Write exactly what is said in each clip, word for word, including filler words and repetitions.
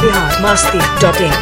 Bihar Masti dot in.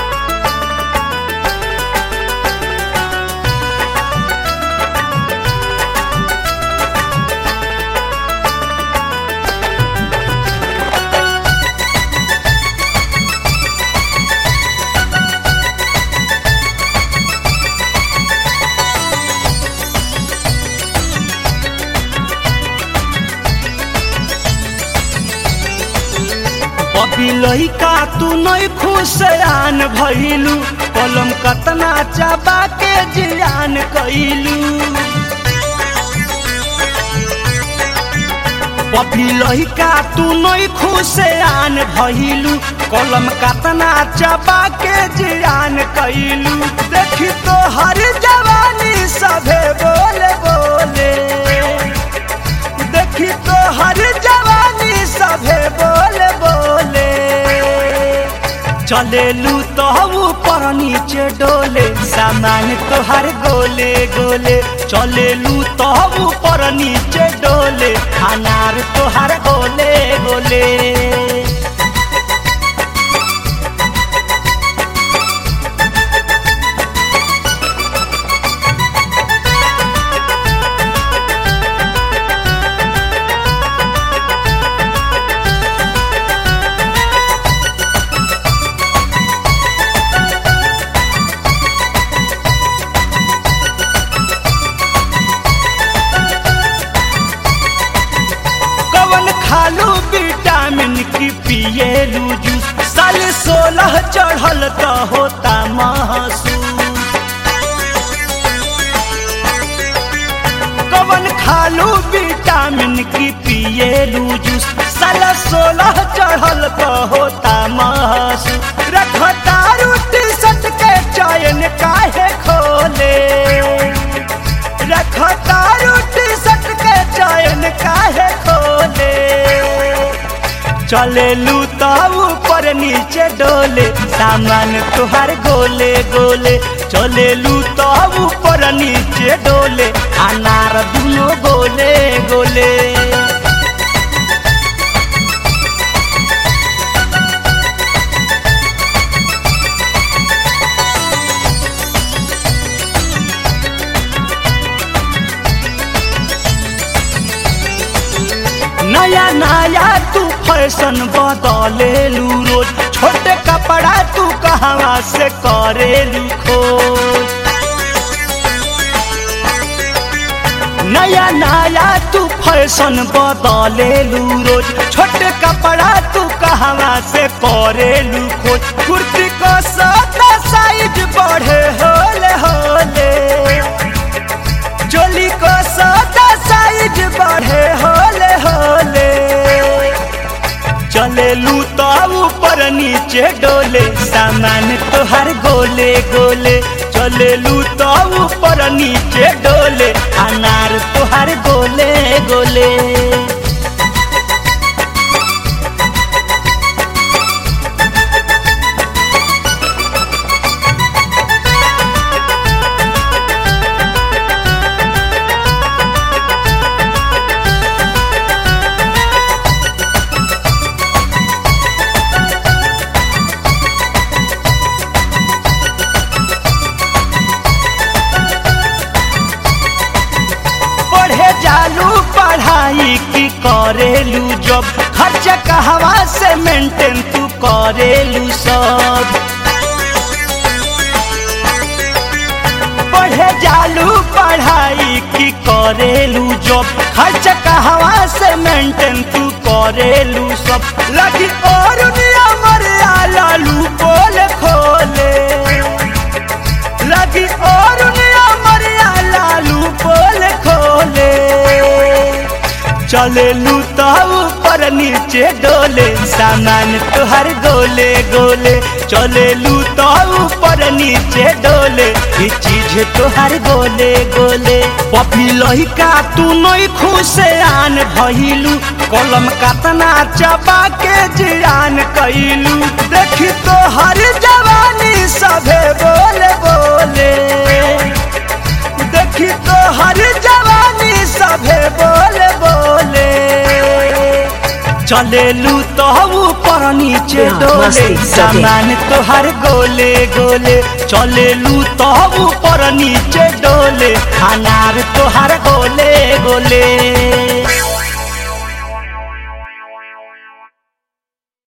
अभी लइका तू नहीं खुशयान भइलू, कलम कतना चाबा के जियान कइलू। अभी लइका तू नहीं खुशयान भइलू, कलम कतना चाबा के जियान कइलू। देखी तो हर जवानी सभे बोले बोले, देखी तो हर जवानी सभे बोले बोले। चलेलू तो ऊपर नीचे डोले, सामान तोहर गोले गोले। चलेलू तो ऊपर नीचे डोले, अनार तोहर गोले गोले। खालू विटामिन की पिएलू जूस, साल सोलह चढ़ल तो होता महसूस। कवन खालू विटामिन की पिएलू जूस, साल सोलह चढ़ल तो होता महसूस। रखता रोटी सट के चयन काहे खोले, रखता रोटी सट के चयन काहे खोले। चलेलू तो ऊपर नीचे डोले, सामान तुहार गोले गोले। चलेलू तो ऊपर नीचे डोले, अनार दुनो गोले गोले। नया नया तू फैशन बदलेलू रोज, छोटे कपड़ा तू कहवा से करेलू खोज। नया नया तू फैशन बदलेलू रोज, छोटे कपड़ा तू कहवा से करेलू खोज। कुर्ती को सदा साइज बढ़े होले होले, चोली को सदा साइज बढ़े होले होले। चलेलू तो ऊपर नीचे डोले, सामान तोहर गोले गोले। चलेलू तो ऊपर नीचे डोले, अनार तोहर गोले गोले। जालू पढ़ाई की करेलू जब, खर्चा कहवा से मेंटेन तू करेलू सब। पढ़े जालू पढ़ाई की करेलू जब, खर्चा कहवा से मेंटेन तू करेलू सब। लगी और मरिया लालू बोले खोले, लगी और मरिया लालू बोले खोले। चलेलू तो ऊपर नीचे डोले, सामान तोहर गोले गोले। चलेलू तो ऊपर नीचे डोले, ये चीज तोहर गोले गोले। अभी लइका तू नहीं खुशयान भइलू, कलम कतना चाबा के जियान कइलू। देखी तो हर जवानी सभे बोले बोले, देखी तो हर जवानी सभे बोले बोले। चलेलू तो ऊपर नीचे डोले सामान तोहर गोले गोले चलेलू तो ऊपर नीचे डोले खानार तोहर गोले गोले।